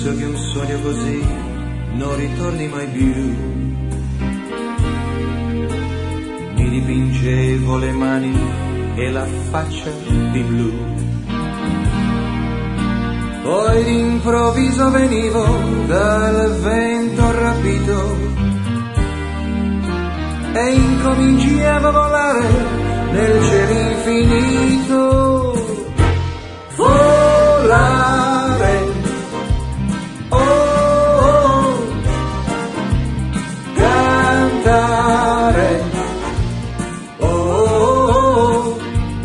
penso che un sogno così non ritorni mai più. Mi dipingevo le mani e la faccia di blu, poi d'improvviso venivo dal vento rapito e incominciavo a volare nel cielo infinito. Volare, oh, oh, cantare, oh, oh,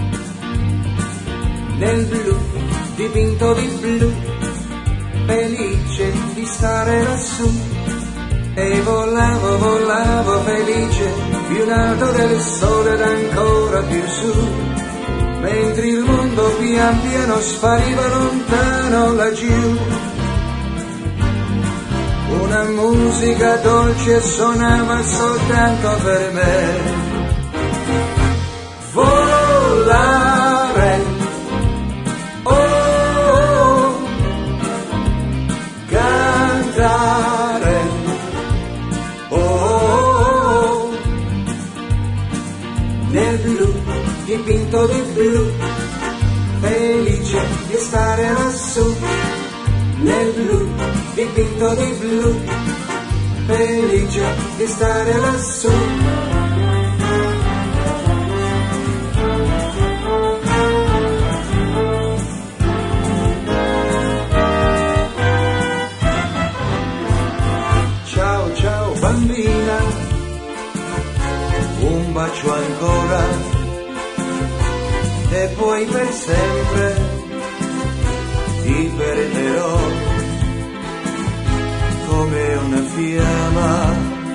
nel blu dipinto di blu, felice di stare lassù. E volavo, volavo felice, più in alto del sole ed ancora più su, mentre il mondo pian piano spariva lontano laggiù. Una musica dolce suonava soltanto per me. Volare, oh, oh, cantare, oh, nel blu dipinto di blu, felice di stare lassù. Nel blu dipinto di blu, felice di stare lassù. Ciao ciao bambina, un bacio ancora e poi per sempre ti perderò come una fiamma.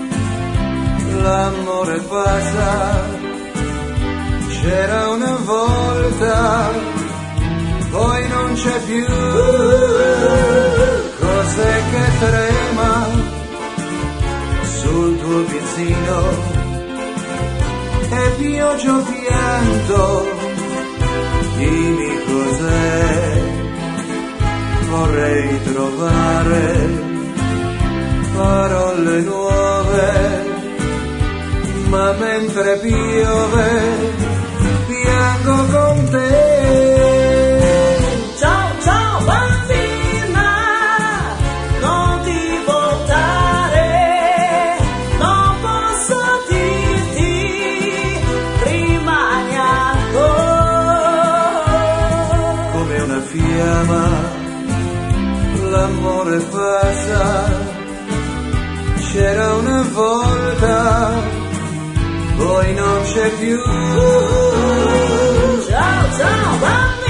L'amore passa, c'era una volta, poi non c'è più. Cos'è che trema sul tuo pizzino? E pioggia o pianto? Dimmi cos'è. Vorrei trovare parole nuove, ma mentre piove piango con te. Ciao ciao bambina, non ti voltare, non posso dirti rimani ancora. Come una fiamma l'amore passa, c'era una volta, poi non c'è più. Ciao ciao bambina.